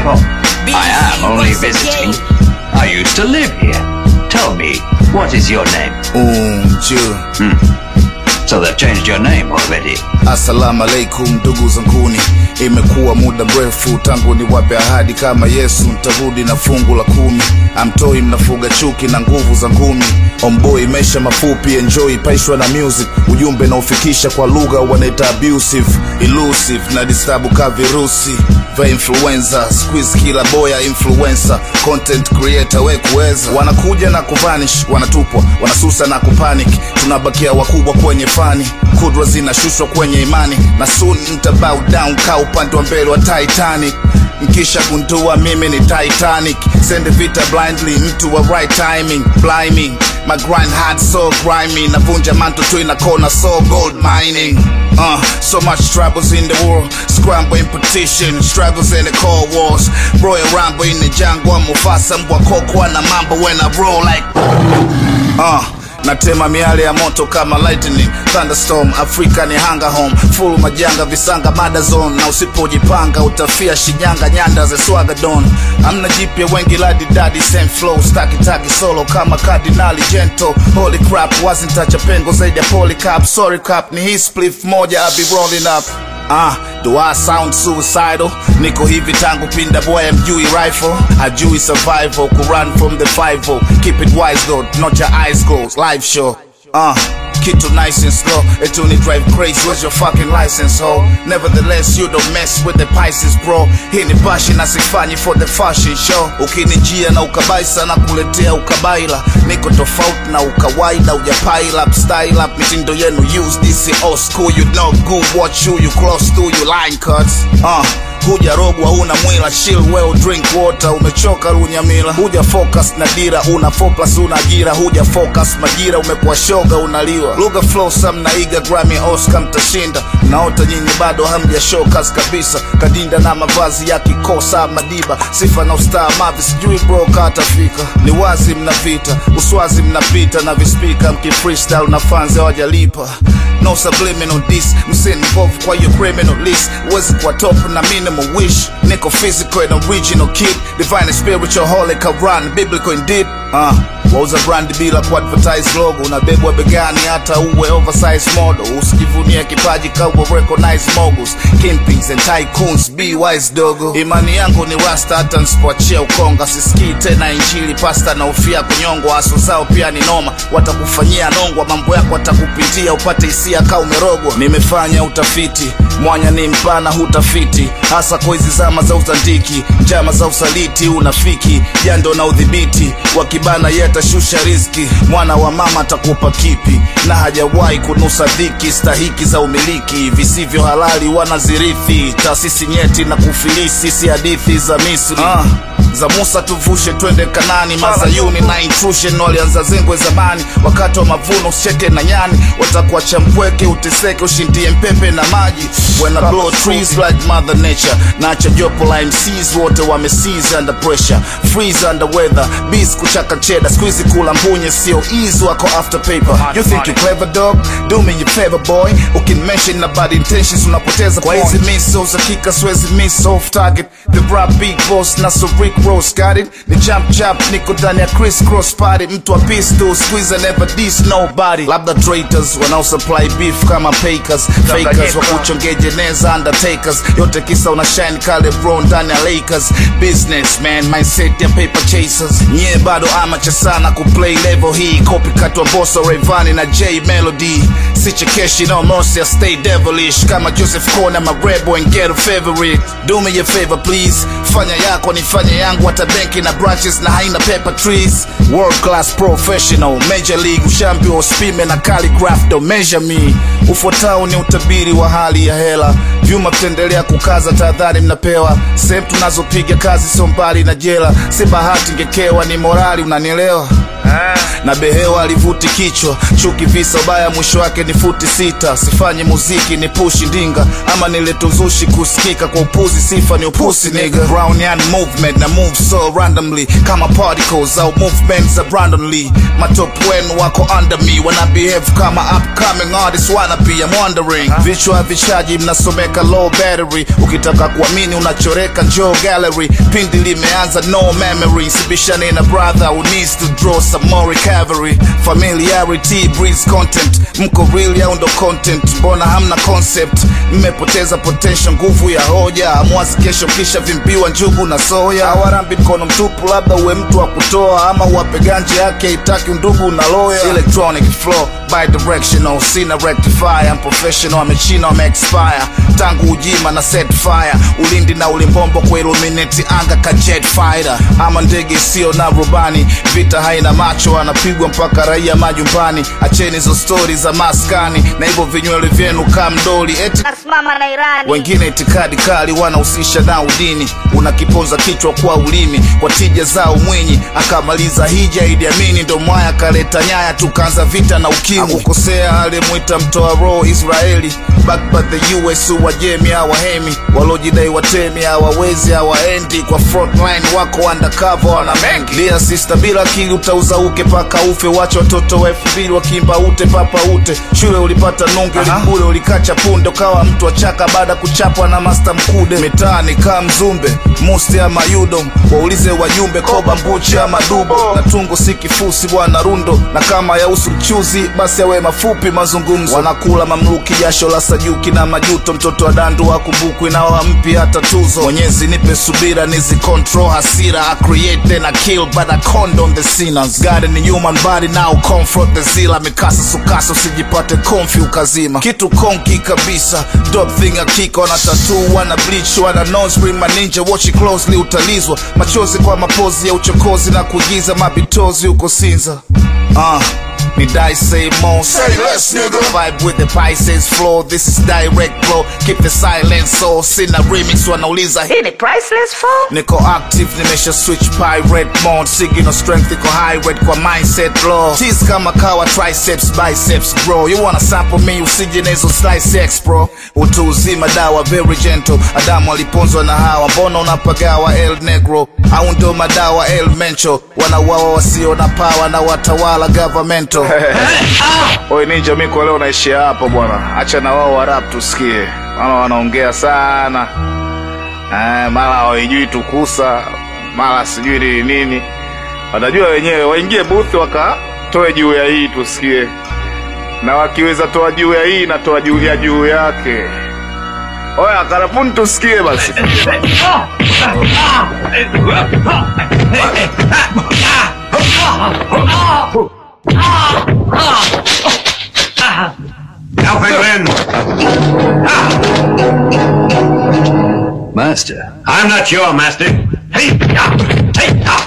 Michael? I am only visiting. I used to live here. Tell me, what is your name? So they've changed your name already. Assalamu alaikum ndugu zanguni. Imekuwa muda mrefu tangu niwape ahadi kama Yesu nitarudi na fungu la 10. Amtoi mnafuga chuki na nguvu za ngumi. Homeboy maisha mafupi, enjoy paishwa na music. Ujumbe na ufikisha kwa lugha wanaita abusive, elusive na distabu ka virusi va influencer. Squeeze kila boya influencer, content creator we kuweza. Wanakuja na kuvanish, wanatupwa, wanasusa na kupanic. Tunabakia wakubwa kwenye fani, kudra zinashushwa kwenye imani. Na soon nitabow down ka upande wa mbele wa Titanic. Nkisha gundua mimi ni Titanic. Send vita blindly, mtu wa right timing. Blimey, my grind hard so grimy. Navunja manto tu ina kona so gold mining. So much troubles in the world. Scramble in petition, struggles in the cold wars. Royal Rumble in the jungle, Mufasa mbwa kokwa na mambo when I roll like natema miale ya moto kama lightning, thunderstorm. Afrika ni hanga home, full majanga visanga mada zone. Na usipojipanga utafia Shinyanga, nyanda ze swagadon. Amna jipya wengi ladi daddy, same flow. Staki solo kama kardinali gentle. Holy crap, wasn't touch a pengo zaidi ya polycarp. Sorry cap, ni hii spliff moja I be rolling up. Do I sound suicidal? Niko hivi tangu pinda boy mjui rifle. Hajui survival, run from the 5-0. Keep it wise though, not your eyes closed. Live show, kitu nice and slow. Etuni drive crazy, where's your fucking license, ho? Nevertheless, you don't mess with the Pisces, bro. Hii ni passion na sifanyi for the fashion show. Ukinijia na ukabaisa na kuletea ukabaila. Niko tofauti na ukawaida, uja pile up, style up. Mitindo yenu use this old school. You know good what you close to, you line cuts. Huja rogwa una mwila, chill well, drink water. Umechoka runyamila, huja focus na dira. Una focus una ajira, huja focus majira. Umekuwa shoga unaliwa, lugha flow some na iga Grammy Oscar mtashinda. Naota nyinyi bado hamja showcase kabisa. Kadinda na mavazi ya kikosa Madiba. Sifa na ustaa mavi sijui bro katafika. Ni wazi mna vita, uswazi mnapita. Na vispika mki freestyle na fans hawajalipa. No subliminal diss, msini involve kwa your criminal list. Uwezi kwa top na minimal wish. Niko physical and original kid. Divine and spiritual, holy run, biblical indeed. Wauza brand bila kuadvertise logo. Unabebwa begani hata uwe oversize model. Usijivunie kipaji kawa recognize moguls. Kingpins and tycoons, be wise dogo. Imani yangu ni rasta hata nsipoachia ukonga. Sisikii tena injili pasta na ufia kunyongwa. Aso zao pia ni noma, watakufanyia nongwa. Mambo yako watakupitia upate hisia ka umerogwa. Nimefanya utafiti, mwanya ni mpana hutafiti. Hasa kwa hizi zama za uzandiki, njama za usaliti unafiki. Jando na udhibiti, wakibana yeta shusha riziki. Mwana wa mama atakupa kipi, na hajawahi kunusa dhiki. Stahiki za umiliki, visivyo halali wanazirithi. Taasisi nyeti na kufilisi, si hadithi za Misri. Za Musa tuvushe twende Kanani. Mazayuni na intrusion walianza zengwe zamani. Wakati wa mavuno usicheke na nyani. Watakuacha mpweke uteseke, ushindie mpepe na maji. When I blow trees like mother nature. Nacha jopo la MCs wote wameseize under pressure. Freeze under weather, bees kuchaka cheda. Squeezy kula mbunye sio easy wako after paper. You think you clever dog? Do me your favor boy. Ukinmention na bad intentions unapoteza kwa hizi missiles. Hakika swezi miss off target. The rap big boss na so Rick Ross got it. Ni jump niko ndani ya Chris Cross party. Mtu wa pistol squeeze never diss nobody. Labda traitors wanao supply beef kama fakers. Fakers wa kuchonge jeneza undertakers. Yote kisa una shine kale bro ndani ya Lakers. Businessman mindset ya paper chasers. Nye bado amateur sana kuplay level hii. Copycat wa Bosso Rayvanny na J Melody. Sichekeshi no mercy, I stay devilish. Kama Joseph Kona my rebel and get a favorite. Do me a favor please, fanya yako nifanye yangu. Hata benki na branches na haina paper trees. World class professional, major league. Ushambi wa uspime na calligraph don't measure me. Ufuatao ni utabiri wa hali ya hela. Vyuma mtendelea kukaza, tahadhari mnapewa. Sehemu tunazopiga kazi so mbali na jela. Si bahati ngekewa, ni morali unanielewa. Na behewa alivuti kichwa, chuki visa baya mwisho wake ni futi 6. Sifanye muziki ni pushi ndinga, ama nilete uzushi kusikika kwa upuzi, sifa ni upusi nigga. Brown yan movement na move so randomly, kama particles au movements za Brandon Lee. Matop wenu wako under me, wanna behave kama upcoming artists wanna be, I'm wondering. Vichwa vichaji mnasomeka low battery, ukitaka kuamini unachoreka njoo gallery. Pindi limeanza no memory, sibishane na brother who needs to draw some more recovery. Familiarity breeds content, mko real au ndo content? Mbona hamna concept? Mmepoteza potential, nguvu ya hoja. Amwazi kesho kisha vimbiwa njugu na soya. Hawarambi mkono mtupu, labda uwe mtu wa kutoa, ama uwape ganje yake itaki undugu na lawyer. Electronic flow bi-directional, sina rectify. I'm professional, amechina wame-expire. Tangu ujima na set fire, ulindi na ulimbombo kwa illuminati anga ka jet fighter. Ama ndege sio na rubani, vita haina macho, anapigwa mpaka raia majumbani. Acheni zo stories za maskani, na hivyo vinywele vyenu kamdoli eti nasimama na Irani. Wengine itikadi kali wanahusisha na udini, unakiponza kichwa kwa ulimi, kwa tija zao Mwinyi akamaliza hija. Idi Amini ndo mwaya kaleta nyaya, tukaanza vita na ukimwi. Akukosea alimuita mtoa roho Israeli, back by the US Uajemi hawahemi, walojidai watemi hawawezi hawaendi, kwa frontline wako undercover wana mengi. Dear sister, bila kili utauza uke paka ufe, wacha watoto wa 2000 wakimba ute papa ute. Shule ulipata nunge ulibule, ulikacha punde, ukawa mtu wa chaka baada kuchapwa na master Mkude. Mitaani kama Mzumbe, Musti ama Yudom, waulize wajumbe Koba Mbuchi ama Dubo. Na tungo si kifusi bwana Rundo, na kama ya usu mchuzi basi yawe mafupi mazungumzo. Wanakula mamluki jasho la Sajuki na majuto, mtoto wa dandu wakumbukwi na wampi hata tuzo. Mwenyezi nipe subira nizi control hasira, I create then I kill but I condone the sinners. God in the human body now confront the zilla, mikasa sukasa usijipate confuse kazima. Kitu konki kabisa, dope thing a kick on a tattoo, wana bleach, wana nose ring, my ninja watch it closely utalizwa. Machozi kwa mapozi ya uchokozi na kuigiza mabitozi uko Sinza. Me die say more, say less nigga. Vibe with the Pisces flow, this is direct bro. Keep the silence so, sina remix wanauliza Hii ni priceless flow. Niko active, nimesha switch pirate mode. Signal strength iko high rate kwa mindset low. Tease kama kawa triceps biceps bro. You wanna sample me usije nezo slice X bro. Utu uzima dawa very gentle, Adamu aliponzwa na Hawa. Mbona unapagawa El Negro, au ndo madawa El Mencho. Wanawawa wasio na power na watawala governmental. Oi ninja, mimi kwa leo naishia hapo bwana. Acha na wao wa rap tusikie, maana wanaongea sana. Mara hawajui tukusa, mara sijui ni nini. Wanajua wenyewe, waingie booth wakatoe juu ya hii tusikie. Na wakiweza toa juu ya hii na toa juu ya juu yake. Oya karibuni tusikie basi. Master. I'm not your master. Hey, hey,